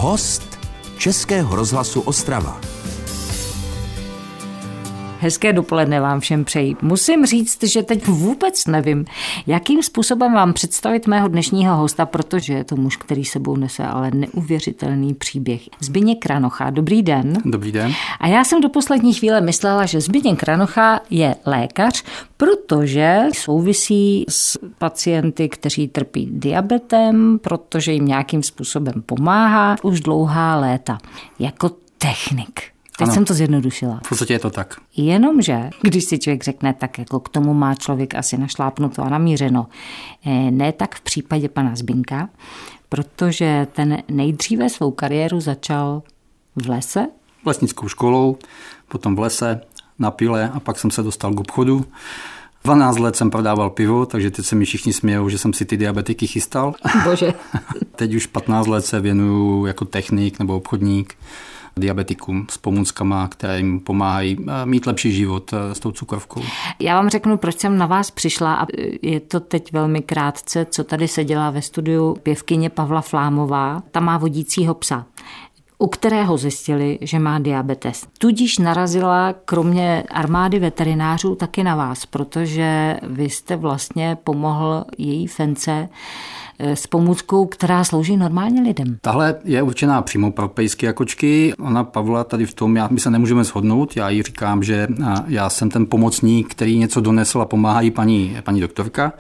Host Českého rozhlasu Ostrava. Hezké dopoledne vám všem přeji. Musím říct, že teď vůbec nevím, jakým způsobem vám představit mého dnešního hosta, protože je to muž, který sebou nese ale neuvěřitelný příběh. Zbyněk Kranocha, dobrý den. Dobrý den. A já jsem do poslední chvíle myslela, že Zbyněk Kranocha je lékař, protože souvisí s pacienty, kteří trpí diabetem, protože jim nějakým způsobem pomáhá už dlouhá léta. Jako technik. Teď jsem to zjednodušila. V podstatě je to tak. Jenomže, když si člověk řekne, tak jako k tomu má člověk asi našlápnuto a namířeno. Ne tak v případě pana Zbynka, protože ten nejdříve svou kariéru začal v lese. Lesnickou školou, potom v lese, na pile a pak jsem se dostal k obchodu. 12 let jsem prodával pivo, takže teď se mi všichni smějou, že jsem si ty diabetiky chystal. Bože. Teď už 15 let se věnuju jako technik nebo obchodník diabetikům s pomůckama, které jim pomáhají mít lepší život s tou cukrovkou. Já vám řeknu, proč jsem na vás přišla a je to teď velmi krátce, co tady seděla ve studiu pěvkyně Pavla Flámová. Ta má vodícího psa, u kterého zjistili, že má diabetes. Tudíž narazila kromě armády veterinářů taky na vás, protože vy jste vlastně pomohl její fence s pomůckou, která slouží normálně lidem. Tahle je určená přímo pro pejsky a kočky. Ona Pavla tady v tom, my se nemůžeme shodnout. Já jí říkám, že já jsem ten pomocník, který něco donesl a pomáhá jí paní doktorka.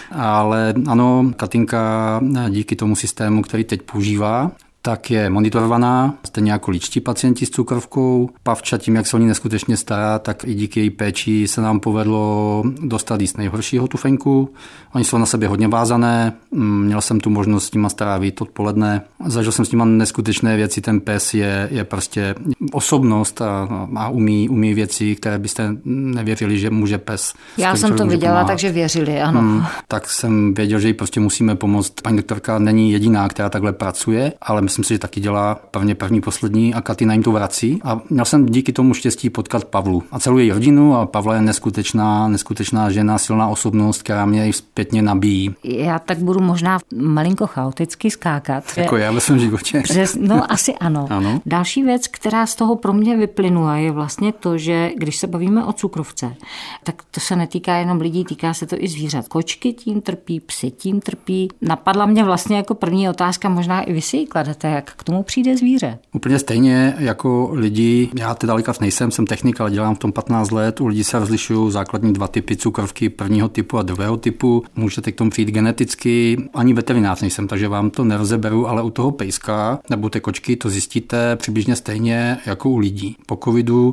Ale ano, Katinka díky tomu systému, který teď používá, tak je monitorovaná, stejně jako ličtí pacienti s cukrovkou. Pavča tím, jak se o ní neskutečně stará, tak i díky její péči se nám povedlo dostat jí z nejhoršího tufenku. Oni jsou na sebe hodně vázané, měl jsem tu možnost s nima strávit odpoledne. Zažil jsem s nima neskutečné věci, ten pes je prostě osobnost a umí věci, které byste nevěřili, že může pes. Já jsem to viděla, pomáhat. Takže věřili, ano. Tak jsem věděl, že jí prostě musíme pomoct. Paní doktorka není jediná, která takhle pracuje, ale myslím si, že taky dělá první, poslední a Katina jim to vrací. A měl jsem díky tomu štěstí potkat Pavlu a celou její rodinu a Pavla je neskutečná žena, silná osobnost, která mě i zpětně nabíjí. Já tak budu možná malinko chaoticky skákat. Jako já ve svém životě. No asi ano. Další věc, která z toho pro mě vyplynula, je vlastně to, že když se bavíme o cukrovce, tak to se netýká jenom lidí, týká se to i zvířat. Kočky tím trpí, psy tím trpí. Napadla mě vlastně jako první otázka, možná i vy si ji kladete, jak k tomu přijde zvíře. Úplně stejně jako lidi, já teda lékař nejsem, jsem technik, ale dělám v tom 15 let. U lidí se rozlišují základní 2 typy cukrovky, prvního typu a druhého typu. Můžete k tomu přijít geneticky, ani veterinář nejsem, takže vám to nerozeberu, ale u toho pejska nebo té kočky to zjistíte přibližně stejně jako u lidí. Po covidu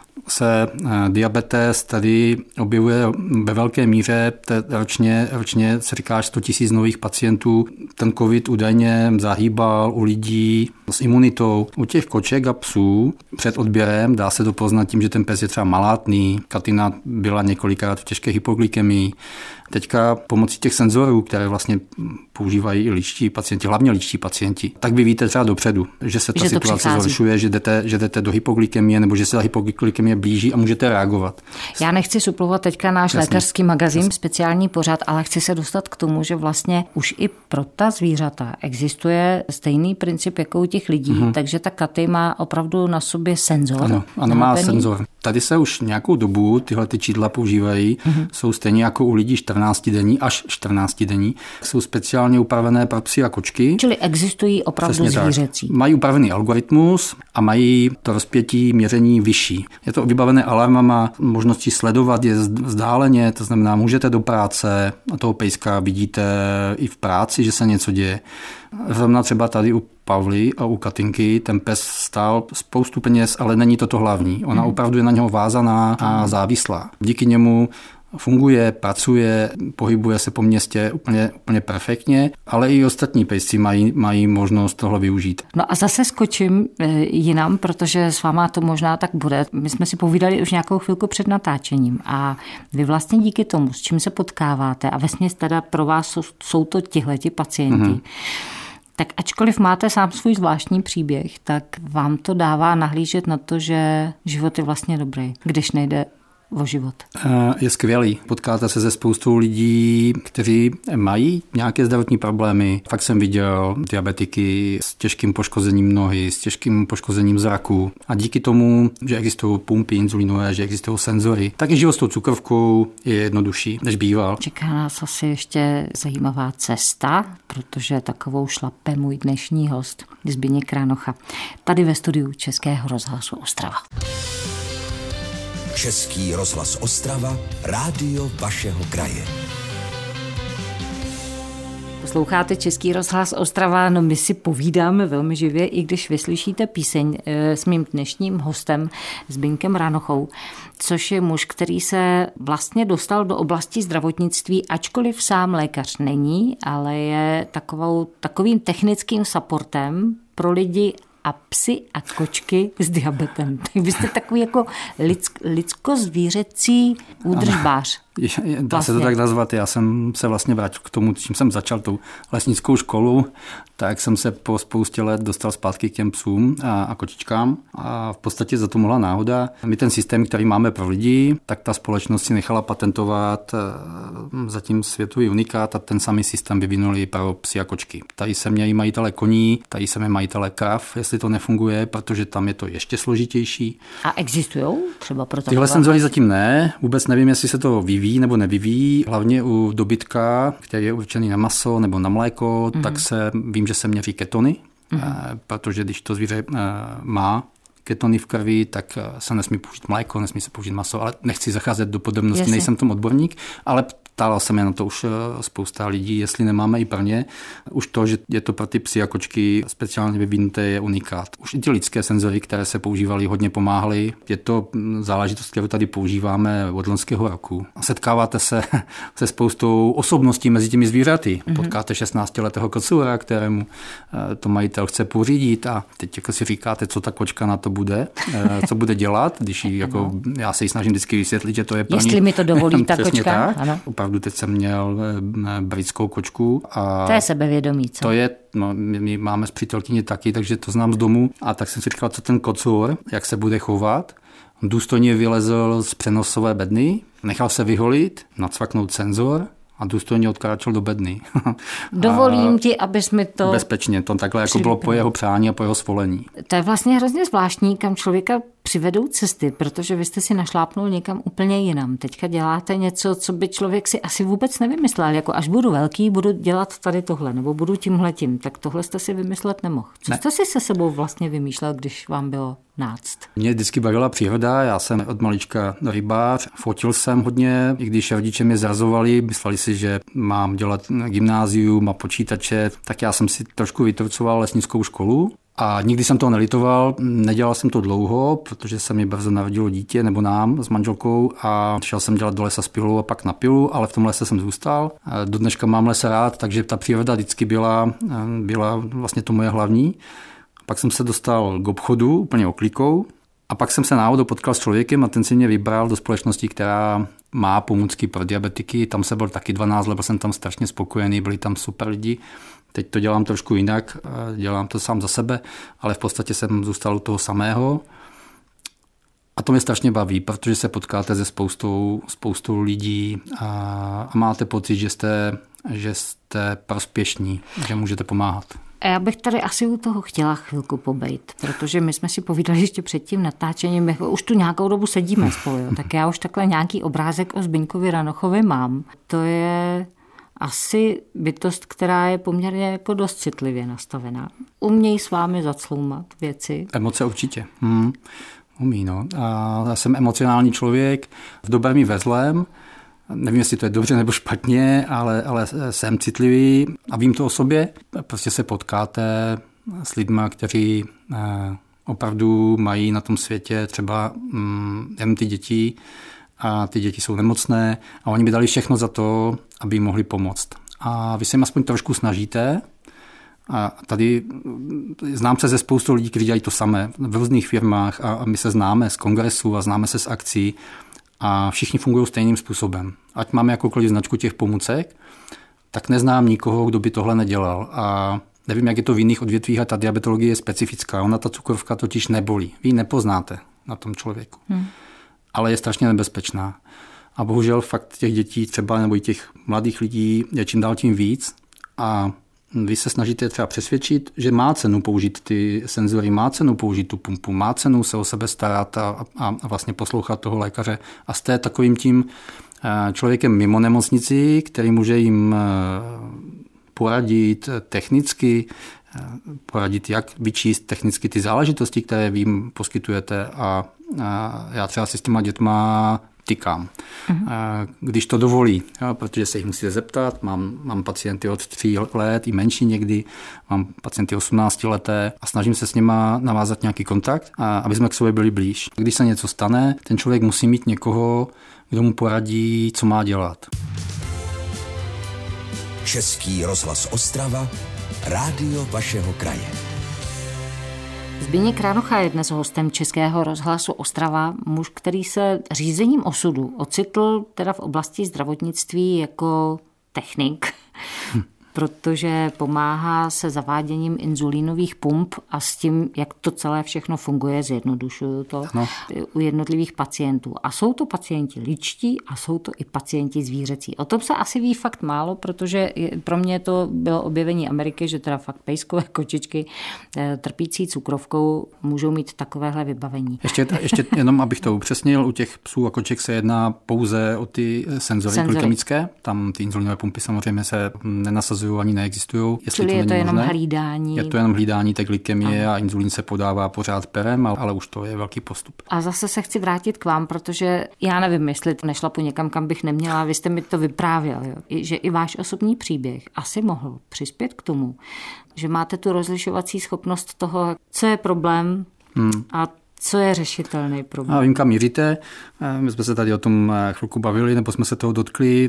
se diabetes tady objevuje ve velké míře, ročně se říká 100 000 nových pacientů. Ten covid údajně zahýbal u lidí s imunitou. U těch koček a psů před odběrem dá se to poznat tím, že ten pes je třeba malátný. Katina byla několikrát v těžké hypoglykemii. Teďka pomocí těch senzorů, které vlastně používají i ličtí pacienti, hlavně ličtí pacienti, tak vy víte třeba dopředu, že se ta situace zhoršuje, že jdete do hypoglykemie nebo že se ta hypoglykemie blíží a můžete reagovat. Já nechci suplovat teďka náš lékařský magazín, speciální pořad, ale chci se dostat k tomu, že vlastně už i pro ta zvířata existuje stejný princip jako u těch lidí, takže ta Katy má opravdu na sobě senzor. Ano, má senzor. Tady se už nějakou dobu tyhle čídla používají, jsou stejně jako u lidí 14denní až 14denní, jsou speciálně upravené pro psy a kočky. Čili existují opravdu zvířecí. Mají upravený algoritmus a mají to rozpětí měření vyšší. Je to vybavené alarmama, možností sledovat je vzdáleně, to znamená, můžete do práce a toho pejska vidíte i v práci, že se něco děje. Zrovna třeba tady u Pavly a u Katinky ten pes stál spoustu peněz, ale není to hlavní. Ona opravdu je na něho vázaná a závislá. Díky němu funguje, pracuje, pohybuje se po městě úplně perfektně, ale i ostatní pejsci mají možnost tohle využít. No a zase skočím jinam, protože s váma to možná tak bude. My jsme si povídali už nějakou chvilku před natáčením a vy vlastně díky tomu, s čím se potkáváte a vesměs teda pro vás jsou to tihleti pacienti, tak ačkoliv máte sám svůj zvláštní příběh, tak vám to dává nahlížet na to, že život je vlastně dobrý, když nejde o život? Je skvělý. Potkáte se se spoustou lidí, kteří mají nějaké zdravotní problémy. Fakt jsem viděl diabetiky s těžkým poškozením nohy, s těžkým poškozením zraku. A díky tomu, že existují pumpy inzulinové, že existují senzory, tak i život s tou cukrovkou je jednodušší, než býval. Čeká nás asi ještě zajímavá cesta, protože takovou šlape můj dnešní host Zbyněk Ránocha. Tady ve studiu Českého rozhlasu Ostrava. Český rozhlas Ostrava, rádio vašeho kraje. Posloucháte Český rozhlas Ostrava, no my si povídáme velmi živě, i když vyslyšíte píseň s mým dnešním hostem Zbyňkem Ránochou, což je muž, který se vlastně dostal do oblasti zdravotnictví, ačkoliv sám lékař není, ale je takovým technickým supportem pro lidi a psy a kočky s diabetem. Tak vy jste takový jako lidsko-zvířecí údržbář. Dá se to tak nazvat. Já jsem se vlastně vrátil k tomu, čím jsem začal tou lesnickou školu, tak jsem se po spoustě let dostal zpátky k těm psům a kočičkám a v podstatě za to mohla náhoda. My ten systém, který máme pro lidi, tak ta společnost si nechala patentovat zatím světový unikát a ten samý systém vyvinuli pro psy a kočky. Tady se mějí majitele koní, tady se mě majitele krav, jestli to nefunguje, protože tam je to ještě složitější. A existujou třeba pro tyhle senzory zatím ne, vůbec nevím, jestli se to vyvíjí nebo nevyvíjí, hlavně u dobytka, který je určený na maso nebo na mléko, tak vím, že se měří ketony, protože když to zvíře má ketony v krvi, tak se nesmí použít mléko, nesmí se použít maso, ale nechci zacházet do podrobností, nejsem tom odborník, ale ptala se mě na to už spousta lidí, jestli nemáme i pro ně. Už to, že je to pro ty psy a kočky speciálně vyvinuté, je unikát. Už i ty lidské senzory, které se používaly, hodně pomáhaly. Je to záležitost, kterou tady používáme od loňského roku. Setkáváte se se spoustou osobností mezi těmi zvířaty. Potkáte 16letého kocoura, kterému to majitel chce pořídit a teď jako si říkáte, co ta kočka na to bude, co bude dělat, když jako já se jí snažím vždycky vysvětlit, že to je pro ní. Jestli mi to dovolí ta kočka. Tak. Ano. Opravdu teď jsem měl britskou kočku. A to je sebevědomí, co? To je, my máme s přítelkyní taky, takže to znám z domu. A tak jsem si říkal, co ten kocour, jak se bude chovat. Důstojně vylezl z přenosové bedny, nechal se vyholit, nacvaknout senzor a důstojně odkráčel do bedny. Dovolím ti, abys mi to... Bezpečně, to takhle jako bylo po jeho přání a po jeho svolení. To je vlastně hrozně zvláštní, kam člověka přivedou cesty, protože vy jste si našlápnul někam úplně jinam. Teďka děláte něco, co by člověk si asi vůbec nevymyslel. Jako až budu velký, budu dělat tady tohle, nebo budu tímhletím. Tak tohle jste si vymyslet nemohl. Co jste si se sebou vlastně vymýšlel, když vám bylo 15? Mě vždycky bavila příroda, já jsem od malička rybář, fotil jsem hodně, i když rodiče mě zrazovali, mysleli si, že mám dělat gymnázium a počítače, tak já jsem si trošku vytrucoval lesnickou školu. A nikdy jsem toho nelitoval, nedělal jsem to dlouho, protože se mi brzo narodilo dítě, nebo nám s manželkou a šel jsem dělat do lesa s pilou a pak na pilu, ale v tom lese jsem zůstal. Do dneška mám lesa rád, takže ta příroda vždycky byla vlastně to moje hlavní. Pak jsem se dostal k obchodu úplně oklikou a pak jsem se náhodou potkal s člověkem a ten si mě vybral do společnosti, která má pomůcky pro diabetiky. Tam se byl taky 12 let, byl jsem tam strašně spokojený, byli tam super lidi. Teď to dělám trošku jinak, dělám to sám za sebe, ale v podstatě jsem zůstal u toho samého. A to mě strašně baví, protože se potkáte se spoustou lidí a máte pocit, že jste prospěšní, že můžete pomáhat. A já bych tady asi u toho chtěla chvilku pobejt, protože my jsme si povídali ještě před tím natáčením, už tu nějakou dobu sedíme spolu, tak já už takhle nějaký obrázek o Zbyňkovi Ránochovi mám. To je asi bytost, která je poměrně jako dost citlivě nastavená. Umějí s vámi zacloumat věci. Emoce určitě. Umí, no. A já jsem emocionální člověk, v dobrém i ve zlém. Nevím, jestli to je dobře nebo špatně, ale jsem citlivý a vím to o sobě. Prostě se potkáte s lidmi, kteří opravdu mají na tom světě třeba jen ty děti a ty děti jsou nemocné a oni by dali všechno za to, aby jim mohli pomoct. A vy se jim aspoň trošku snažíte. A tady znám se ze spoustu lidí, kteří dělají to samé v různých firmách a my se známe z kongresů a známe se z akcí a všichni fungují stejným způsobem. Ať máme jakoukoliv značku těch pomůcek, tak neznám nikoho, kdo by tohle nedělal. A nevím, jak je to v jiných odvětvích a ta diabetologie je specifická. Ona ta cukrovka totiž nebolí. Vy ji nepoznáte na tom člověku. ale je strašně nebezpečná. A bohužel fakt těch dětí třeba nebo i těch mladých lidí je čím dál tím víc a vy se snažíte třeba přesvědčit, že má cenu použít ty senzory, má cenu použít tu pumpu, má cenu se o sebe starat a vlastně poslouchat toho lékaře. A jste takovým tím člověkem mimo nemocnici, který může jim poradit technicky, poradit, jak vyčíst technicky ty záležitosti, které vy jim poskytujete. A já třeba si s těma dětma tykám, když to dovolí, protože se jich musíte zeptat. Mám pacienty od 3 let, i menší někdy, mám pacienty 18 leté a snažím se s nima navázat nějaký kontakt, aby jsme k sobě byli blíž. Když se něco stane, ten člověk musí mít někoho, kdo mu poradí, co má dělat. Český rozhlas Ostrava, rádio vašeho kraje. Zbyněk Ránocha je dnes hostem Českého rozhlasu Ostrava, muž, který se řízením osudu ocitl teda v oblasti zdravotnictví jako technik, protože pomáhá se zaváděním inzulínových pump a s tím, jak to celé všechno funguje, zjednodušuju to, u jednotlivých pacientů. A jsou to pacienti lidští a jsou to i pacienti zvířecí. O tom se asi ví fakt málo, protože pro mě to bylo objevení Ameriky, že teda fakt pejskové kočičky trpící cukrovkou můžou mít takovéhle vybavení. Ještě jenom, abych to upřesnil, u těch psů a koček se jedná pouze o ty senzory glykemické. Tam ty inzulínové pumpy samozřejmě se nenasazují ani neexistují. Čili je to jenom hlídání. Je to jenom hlídání té glykemie a inzulín se podává pořád perem, ale už to je velký postup. A zase se chci vrátit k vám, protože já nevím, jestli nešlapu někam, kam bych neměla. Vy jste mi to vyprávěl, jo? Že i váš osobní příběh asi mohl přispět k tomu, že máte tu rozlišovací schopnost toho, co je problém a co je řešitelný problém. A vím, kam míříte. My jsme se tady o tom chvilku bavili, nebo jsme se toho dotkli.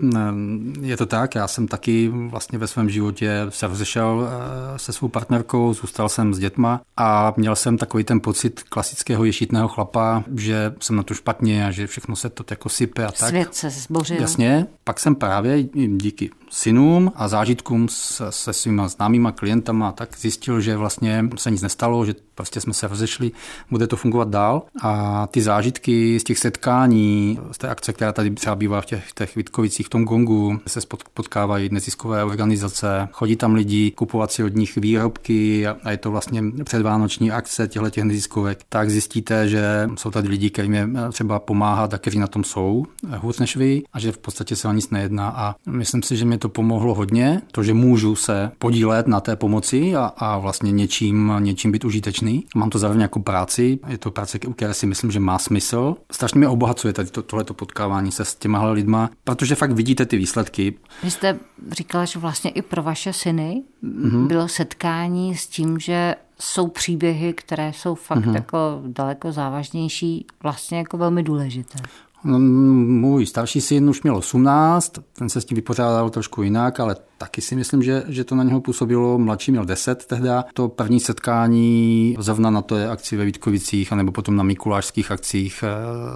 Je to tak, já jsem taky vlastně ve svém životě se rozešel se svou partnerkou, zůstal jsem s dětma a měl jsem takový ten pocit klasického ješitného chlapa, že jsem na to špatně a že všechno se to jako sype a tak. Svět se zbořil. Jasně, pak jsem právě díky synům a zážitkům se svýma známýma klientama tak zjistil, že vlastně se nic nestalo, že prostě jsme se rozešli, bude to fungovat dál. A ty zážitky z těch setkání, z té akce, která tady třeba bývá v těch Vítkovicích, v tom Gongu, se potkávají neziskové organizace, chodí tam lidi kupovat si od nich výrobky a je to vlastně předvánoční akce těchto neziskovek, tak zjistíte, že jsou tady lidi, kterým je třeba pomáhat a kteří na tom jsou hůř než vy a že v podstatě se o nic nejedná. A myslím si, že mi to pomohlo hodně, to, že můžu se podílet na té pomoci a vlastně něčím být užitečný. Mám to zároveň jako práci, je to práce, u které si myslím, že má smysl. Strašně mě obohacuje tady tohleto potkávání se s těmahle lidma, protože fakt vidíte ty výsledky. Vy jste říkala, že vlastně i pro vaše syny bylo setkání s tím, že jsou příběhy, které jsou fakt jako daleko závažnější, vlastně jako velmi důležité. No, můj starší syn už měl 18, ten se s tím vypořádal trošku jinak, ale taky si myslím, že to na něho působilo. Mladší měl 10 tehda. To první setkání zrovna na té akci ve Vítkovicích anebo potom na mikulášských akcích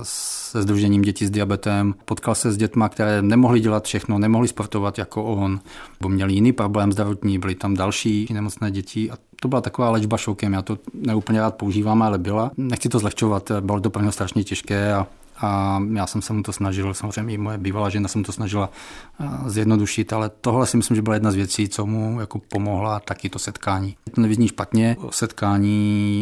se Sdružením dětí s diabetem. Potkal se s dětma, které nemohli dělat všechno, nemohli sportovat jako on, bo měli jiný problém zdravotní, byly tam další nemocné děti a to byla taková léčba šokem. Já to neúplně rád používám, ale byla. Nechci to zlehčovat, bylo to pro něho strašně těžké a já jsem se mu to snažil, samozřejmě i moje bývalá žena se mu to snažila zjednodušit, ale tohle si myslím, že byla jedna z věcí, co mu jako pomohla taky to setkání. To nevyzní špatně, setkání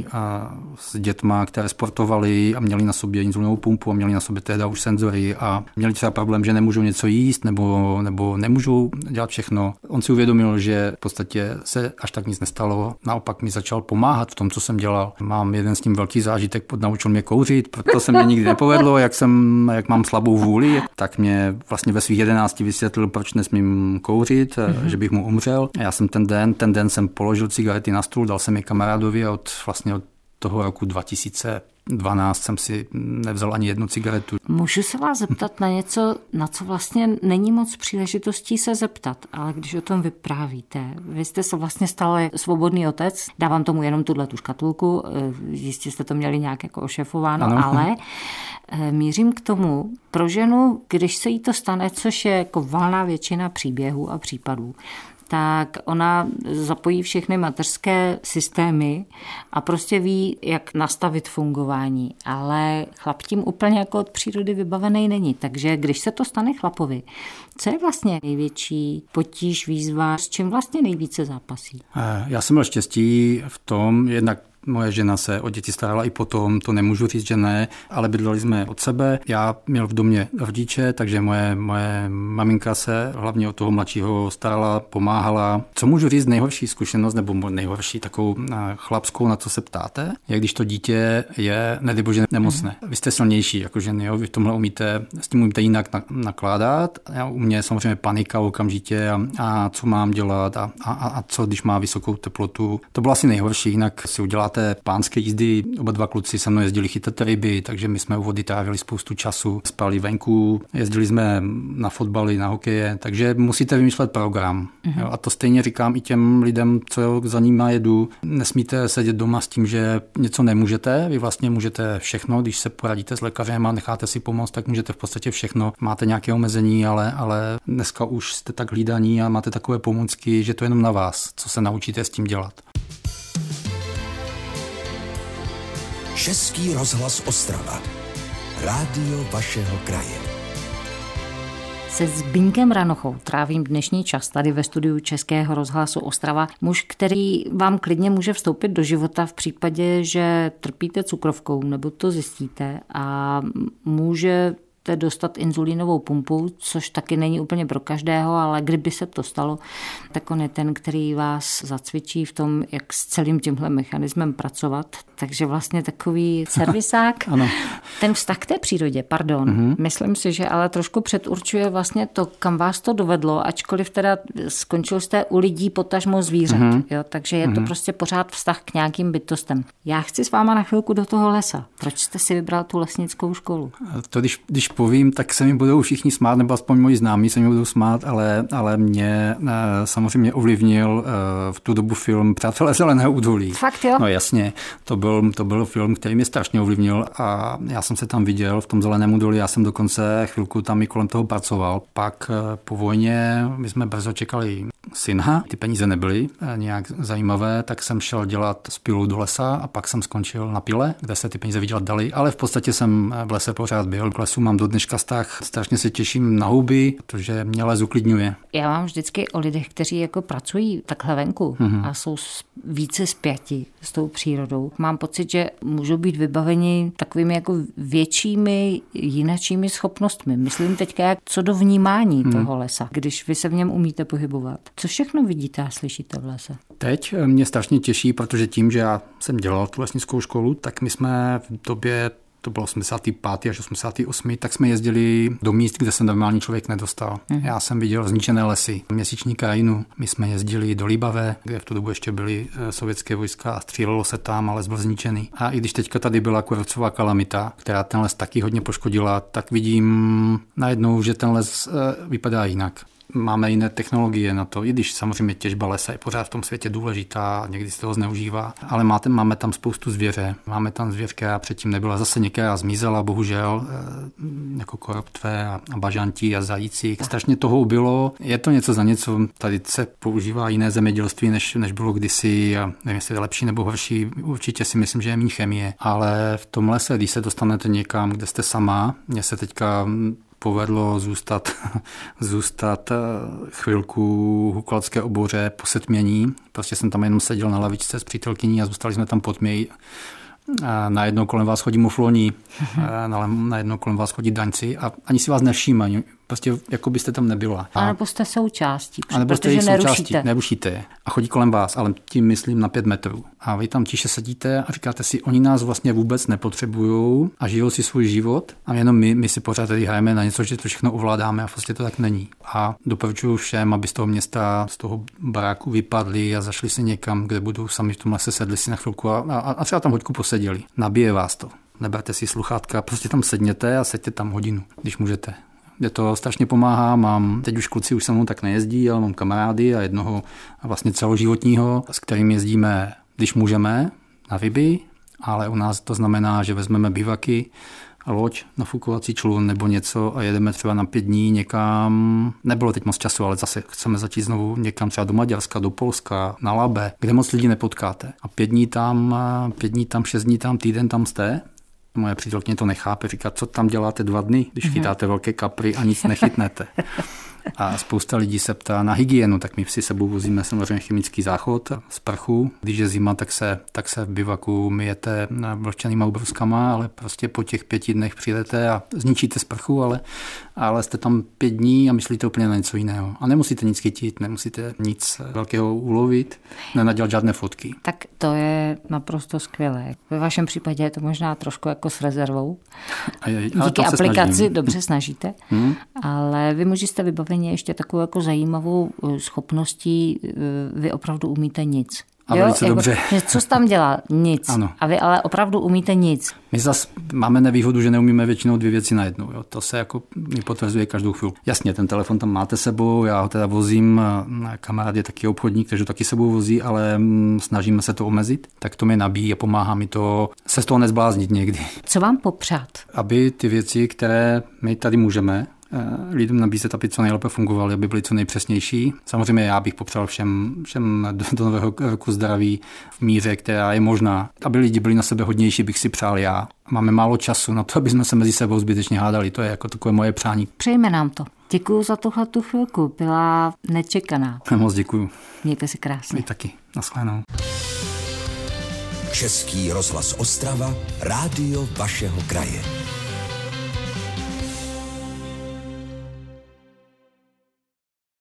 s dětma, které sportovali a měli na sobě inzulínovou pumpu a měli na sobě tehda už senzory a měli třeba problém, že nemůžou něco jíst nebo nemůžou dělat všechno. On si uvědomil, že v podstatě se až tak nic nestalo, naopak mi začal pomáhat v tom, co jsem dělal. Mám jeden s ním velký zážitek, naučil mě kouřit, proto se mě nikdy nepovedlo, jak mám slabou vůli, tak mě vlastně ve svých 11 vysvětlil, proč nesmím kouřit, že bych mu umřel. Já jsem ten den jsem položil cigarety na stůl, dal jsem je kamarádovi a od toho roku 2012 jsem si nevzal ani jednu cigaretu. Můžu se vás zeptat na něco, na co vlastně není moc příležitostí se zeptat, ale když o tom vyprávíte, vy jste se vlastně stal svobodný otec, dávám tomu jenom tu škatulku, jistě jste to měli nějak jako ošefováno, ano. Ale mířím k tomu, pro ženu, když se jí to stane, což je jako valná většina příběhů a případů, tak ona zapojí všechny mateřské systémy a prostě ví, jak nastavit fungování. Ale chlap tím úplně jako od přírody vybavený není. Takže když se to stane chlapovi, co je vlastně největší potíž, výzva, s čím vlastně nejvíce zápasí? Já jsem měl štěstí v tom, jednak moje žena se o děti starala i potom, to nemůžu říct, že ne, ale bydleli jsme od sebe. Já měl v domě rodiče, takže moje maminka se hlavně o toho mladšího starala, pomáhala. Co můžu říct, nejhorší zkušenost, nebo nejhorší takovou chlapskou, na co se ptáte, je když to dítě je, nedej bože, nemocné. Vy jste silnější jako ženy, jo? Vy v tomhle s tím umíte jinak nakládat. U mě samozřejmě panika okamžitě a co mám dělat a co, když má vysokou teplotu. To bylo asi nejhorší, jinak si uděláte pánské jízdy, oba dva kluci se mnou jezdili chytat ryby, takže my jsme u vody trávili spoustu času, spali venku, jezdili jsme na fotbaly, na hokeje, takže musíte vymýšlet program. Jo, a to stejně říkám i těm lidem, co za ním jedu. Nesmíte sedět doma s tím, že něco nemůžete, vy vlastně můžete všechno, když se poradíte s lékařem a necháte si pomoct, tak můžete v podstatě všechno. Máte nějaké omezení, ale dneska už jste tak hlídaní a máte takové pomůcky, že to je jenom na vás, co se naučíte s tím dělat. Český rozhlas Ostrava. Rádio vašeho kraje. Se Zbyňkem Ranochou trávím dnešní čas tady ve studiu Českého rozhlasu Ostrava. Muž, který vám klidně může vstoupit do života v případě, že trpíte cukrovkou, nebo to zjistíte a může dostat inzulínovou pumpu, což taky není úplně pro každého, ale kdyby se to stalo, tak on je ten, který vás zacvičí v tom, jak s celým tímhle mechanismem pracovat. Takže vlastně takový servisák. Ano. Ten vztah k té přírodě, myslím si, že ale trošku předurčuje vlastně to, kam vás to dovedlo, ačkoliv teda skončil jste u lidí, potažmo zvířat. Jo? Takže je to prostě pořád vztah k nějakým bytostem. Já chci s váma na chvilku do toho lesa. Proč jste si vybral tu lesnickou školu? To když povím, tak se mi budou všichni smát, nebo aspoň moji známí se mi budou smát, ale mě samozřejmě ovlivnil v tu dobu film Přátelé zeleného údolí. Fakt jo? No jasně, to byl film, který mě strašně ovlivnil a já jsem se tam viděl v tom zeleném údolí, já jsem dokonce chvilku tam i kolem toho pracoval. Pak po vojně my jsme brzo čekali syna, ty peníze nebyly nějak zajímavé, tak jsem šel dělat s pilou do lesa a pak jsem skončil na pile, kde se ty peníze vydělat dali, ale v podstatě jsem v lese pořád byl. K lesu mám do dneška vztah, strašně se těším na houby, protože mě les uklidňuje. Já mám vždycky o lidech, kteří jako pracují takhle venku a jsou více spjati s tou přírodou. Mám pocit, že můžou být vybaveni takovými jako většími, jinačími schopnostmi. Myslím teďka co do vnímání toho lesa, když vy se v něm umíte pohybovat. Co všechno vidíte a slyšíte v lese? Teď mě strašně těší, protože tím, že já jsem dělal tu lesnickou školu, tak my jsme v době, to bylo 85. až 88., tak jsme jezdili do míst, kde se normální člověk nedostal. Já jsem viděl zničené lesy, měsíční krajinu. My jsme jezdili do Líbavé, kde v tu dobu ještě byly sovětské vojska a střílelo se tam, ale les byl zničený. A i když teďka tady byla kůrovcová kalamita, která ten les taky hodně poškodila, tak vidím najednou, že ten les vypadá jinak. Máme jiné technologie na to, i když samozřejmě těžba lesa je pořád v tom světě důležitá, někdy se toho zneužívá, ale máme tam spoustu zvěře. Máme tam zvěř, která předtím nebyla, zase některá zmizela, bohužel, jako koroptve a bažanti a zajíci. Strašně toho bylo. Je to něco za něco. Tady se používá jiné zemědělství, než bylo kdysi a nevím, jestli je lepší nebo horší. Určitě si myslím, že je méně chemie, ale v tom lese, když se dostanete někam, kde jste sama, mně se teďka povedlo zůstat chvilku v Hukladské oboře po setmění. Prostě jsem tam jenom seděl na lavičce s přítelkyní a zůstali jsme tam pod tměj. Najednou kolem vás chodí mufloni, najednou kolem vás chodí daňci a ani si vás nevšímají. Prostě jako byste tam nebyla. A nebo jste součástí, protože nerušíte. A chodí kolem vás, ale tím myslím na 5 metrů. A vy tam tiše sedíte a říkáte si, oni nás vlastně vůbec nepotřebují a žijou si svůj život a jenom my si pořád tady hrajeme na něco, že to všechno ovládáme a vlastně to tak není. A doporučuji všem, aby z toho města, z toho baráku vypadli a zašli si někam, kde budou sami v tom lese, sedli si na chvilku a třeba tam hoďku poseděli. Nabije vás to. Neberte si sluchátka, prostě tam sedněte a seďte tam hodinu, když můžete. Kde to strašně pomáhá, teď už kluci už se mnou tak nejezdí, ale mám kamarády a jednoho vlastně celoživotního, s kterým jezdíme, když můžeme, na ryby, ale u nás to znamená, že vezmeme bivaky loď, nafukovací člun nebo něco a jedeme třeba na 5 dní někam, nebylo teď moc času, ale zase chceme začít znovu někam třeba do Maďarska, do Polska, na Labe, kde moc lidí nepotkáte. A 5 dní tam, 6 dní tam, týden tam jste. Moje přítelkyně to nechápe, říká, co tam děláte 2 dny, když chytáte velké kapry a nic nechytnete. A spousta lidí se ptá na hygienu, tak my si sebou vozíme samozřejmě chemický záchod, sprchu. Když je zima, tak se v bivaku myjete vlhčenýma ubruskama, ale prostě po těch 5 dnech přijdete a zničíte sprchu, ale jste tam 5 dní a myslíte úplně na něco jiného. A nemusíte nic chytit, nemusíte nic velkého ulovit, nenadělat žádné fotky. Tak to je naprosto skvělé. Ve vašem případě je to možná trošku jako s rezervou. Díky aplikaci dobře snažíte, ale vy můžete vybavit ještě takovou jako zajímavou schopností, vy opravdu umíte nic. A velice dobře. Co jsi tam dělá? Nic. Ano. A vy ale opravdu umíte nic. My zase máme nevýhodu, že neumíme většinou 2 věci najednou. Jo. To se jako mi potvrzuje každou chvíli. Jasně, ten telefon tam máte sebou, já ho teda vozím, kamarád je taky obchodník, takže ho taky sebou vozí, ale snažíme se to omezit. Tak to mě nabíjí a pomáhá mi to se z toho nezbláznit někdy. Co vám popřát? Aby ty věci, které my tady můžeme lidem nabízet, aby co nejlépe fungovaly, aby byly co nejpřesnější. Samozřejmě já bych popřál všem do nového roku zdraví v míře, která je možná. Aby lidi byli na sebe hodnější, bych si přál já. Máme málo času na to, aby jsme se mezi sebou zbytečně hádali. To je jako takové moje přání. Přejme nám to. Děkuju za tu chvilku. Byla nečekaná. Moc děkuju. Mějte si krásně. Vy taky. Naschledanou. Český rozhlas Ostrava, rádio vašeho kraje.